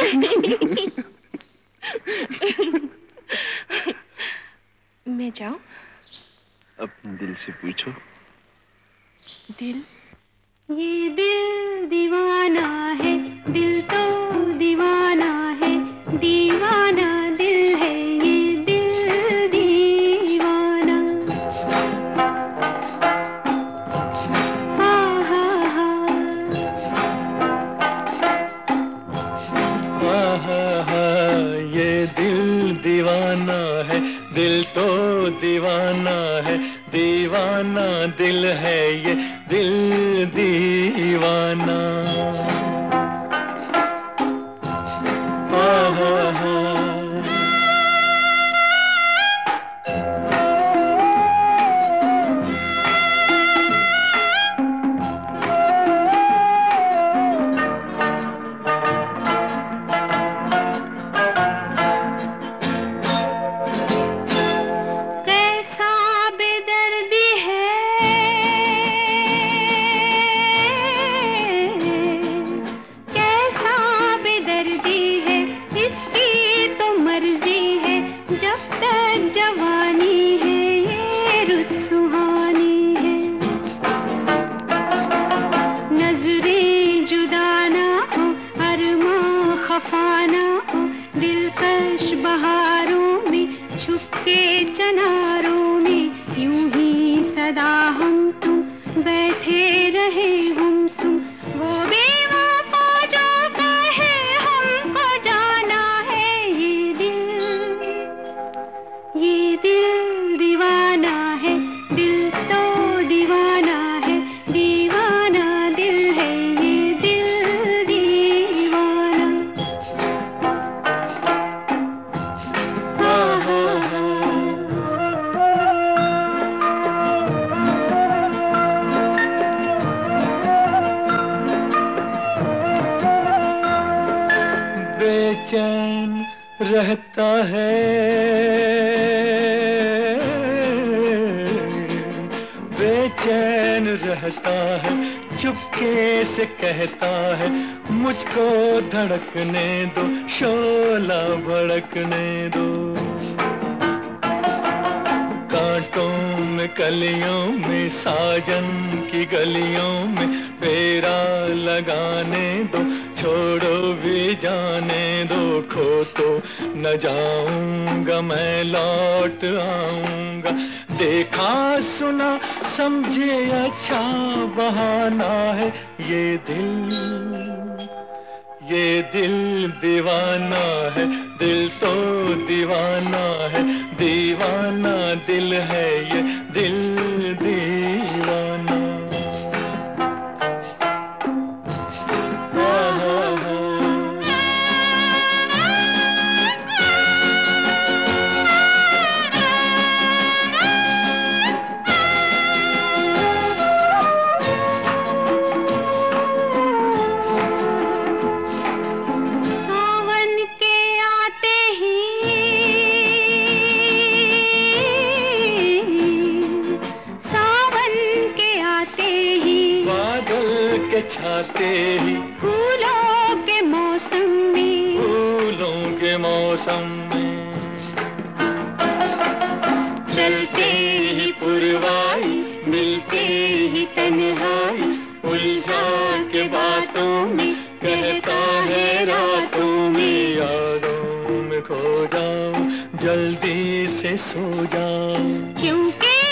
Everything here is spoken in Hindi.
मैं जाऊं? अपने दिल से पूछो। दिल? ये दिल दीवाना है, दिल तो दीवाना है, दीवाना दिल है ये दिल दीवाना। हा हा हा, ये दिल दीवाना है, दिल तो दीवाना है, दीवाना दिल है ये दिल दीवाना। खफाना हो दिलकश बहारों में, छुपके चनारों में, यूं ही सदा हम तुम बैठे रहे गुमसुम। वो बेवफा जो कहे हमको जाना है, ये दिल दीवाना है, दिल तो दीवाना है, दीवाना दिल है ये दिल दीवाना। बेचैन रहता है, बेचैन रहता है, चुपके से कहता है मुझको धड़कने दो, शोला भड़कने दो। कांटों में कलियों में, साजन की गलियों में फेरा लगाने दो, छोड़ो भी जाने दो। खो तो न जाऊंगा मैं, लौट आऊंगा। देखा सुना समझे अच्छा बहाना है, ये दिल दीवाना है, दिल तो दीवाना है, दीवाना दिल है ये दिल दीवाना। छाते ही फूलों के मौसम में, फूलों के मौसम में, चलते ही पुरवाई, मिलते ही तन्हाई, उलझा के बातों में, कहता है रातों में, यादों में खो जाऊं, जल्दी से सो जाऊं, क्योंकि